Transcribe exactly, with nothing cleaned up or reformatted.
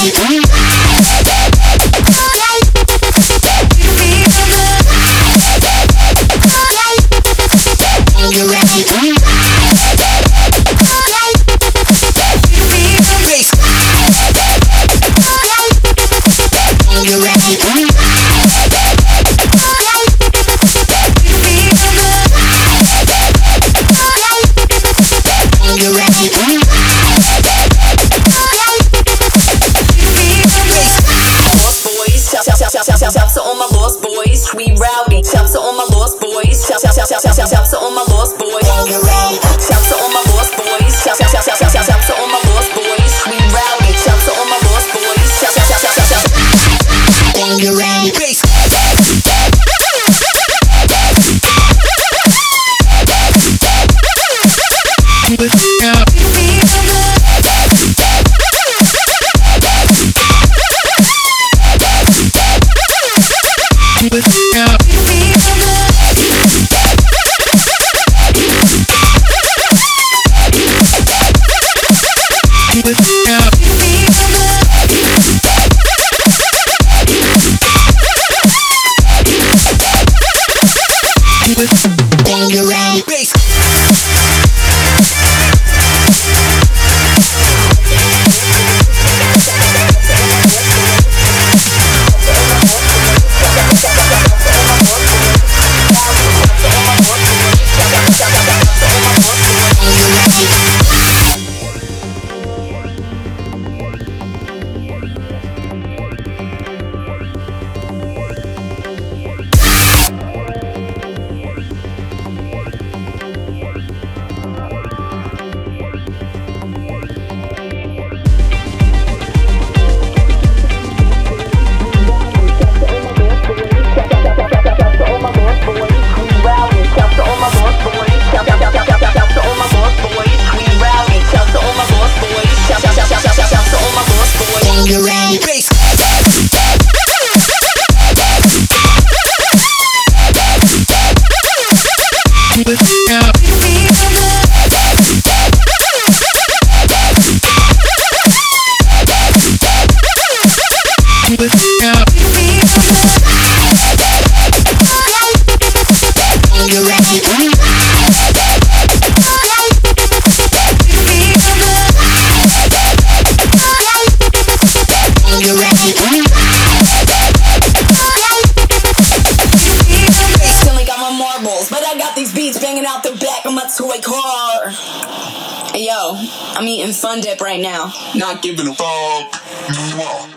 Shouts to all my lost boys, we rowdy. Shouts to all my lost boys. Shouts to all my lost boys. Shouts to all my lost boys. Shouts to all my lost boys, we rowdy. Shouts to all my lost boys. Bass. Out the back of my toy car. Hey yo, I'm eating Fun Dip right now. Not giving a fuck.